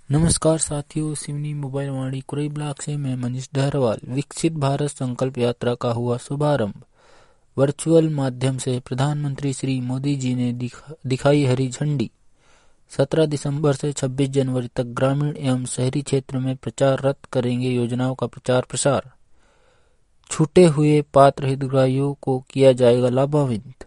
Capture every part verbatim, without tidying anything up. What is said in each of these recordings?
नमस्कार साथियों, Seoni mobile Vaani Kurai block से मैं मनीष डहरवाल। विकसित भारत संकल्प यात्रा का हुआ शुभारंभ। वर्चुअल माध्यम से प्रधानमंत्री श्री मोदी जी ने दिखा, दिखाई हरी झंडी। सत्रह दिसंबर से छब्बीस जनवरी तक ग्रामीण एवं शहरी क्षेत्र में प्रचार रथ करेंगे योजनाओं का प्रचार प्रसार। छूटे हुए पात्र हितग्राहियों को किया जाएगा लाभान्वित।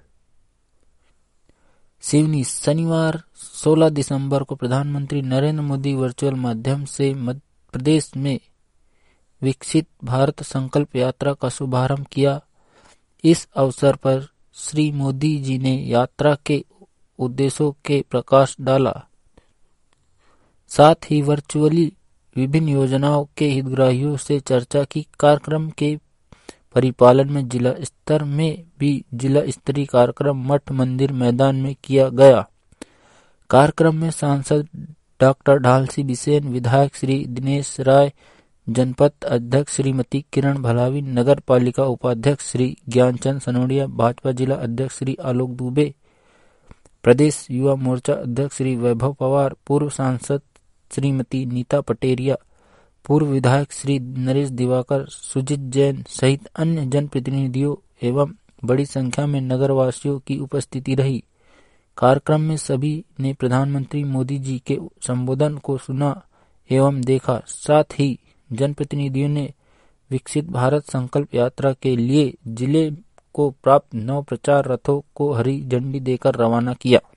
सिवनी, शनिवार सोलह दिसंबर को प्रधानमंत्री नरेंद्र मोदी वर्चुअल माध्यम से मध्य प्रदेश में विकसित भारत संकल्प यात्रा का शुभारंभ किया। इस अवसर पर श्री मोदी जी ने यात्रा के उद्देश्यों के प्रकाश डाला। साथ ही वर्चुअली विभिन्न योजनाओं के हितग्राहियों से चर्चा की। कार्यक्रम के परिपालन में जिला स्तर में भी जिला स्तरीय कार्यक्रम मठ मंदिर मैदान में किया गया। कार्यक्रम में सांसद डॉक्टर ढालसी बिसेन, विधायक श्री दिनेश राय, जनपद अध्यक्ष श्रीमती किरण भलावी, नगर पालिका उपाध्यक्ष श्री ज्ञानचंद सनोडिया, भाजपा जिला अध्यक्ष श्री आलोक दुबे, प्रदेश युवा मोर्चा अध्यक्ष श्री वैभव पवार, पूर्व सांसद श्रीमती नीता पटेरिया, पूर्व विधायक श्री नरेश दिवाकर, सुजीत जैन सहित अन्य जनप्रतिनिधियों एवं बड़ी संख्या में नगरवासियों की उपस्थिति रही। कार्यक्रम में सभी ने प्रधानमंत्री मोदी जी के संबोधन को सुना एवं देखा। साथ ही जनप्रतिनिधियों ने विकसित भारत संकल्प यात्रा के लिए जिले को प्राप्त नौ प्रचार रथों को हरी झंडी देकर रवाना किया।